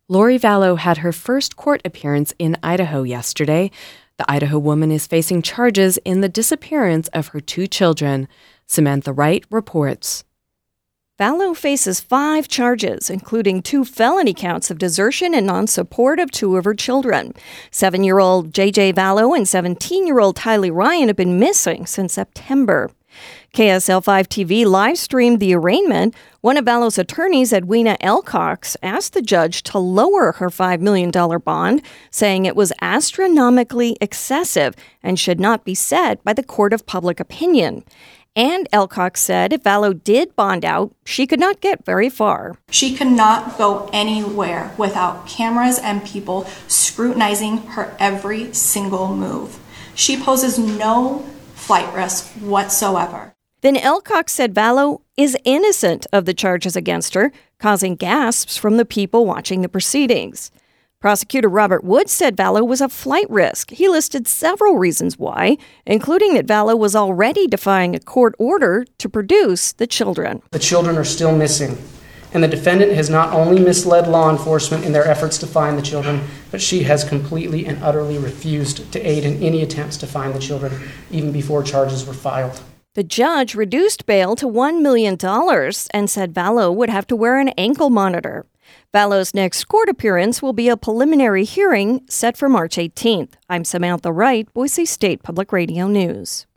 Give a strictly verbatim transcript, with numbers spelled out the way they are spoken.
Lori Vallow had her first court appearance in Idaho yesterday. The Idaho woman is facing charges in the disappearance of her two children. Samantha Wright reports. Vallow faces five charges, including two felony counts of desertion and non-support of two of her children. Seven-year-old J J Vallow and seventeen-year-old Tylee Ryan have been missing since September. K S L five T V live-streamed the arraignment. One of Vallow's attorneys, Edwina Elcox, asked the judge to lower her five million dollars bond, saying it was astronomically excessive and should not be set by the court of public opinion. And Elcox said if Vallow did bond out, she could not get very far. She could not go anywhere without cameras and people scrutinizing her every single move. She poses no flight risk whatsoever. Then Elcox said Vallow is innocent of the charges against her, causing gasps from the people watching the proceedings. Prosecutor Robert Woods said Vallow was a flight risk. He listed several reasons why, including that Vallow was already defying a court order to produce the children. The children are still missing, and the defendant has not only misled law enforcement in their efforts to find the children, but she has completely and utterly refused to aid in any attempts to find the children, even before charges were filed. The judge reduced bail to one million dollars and said Vallow would have to wear an ankle monitor. Vallow's next court appearance will be a preliminary hearing set for March eighteenth. I'm Samantha Wright, Boise State Public Radio News.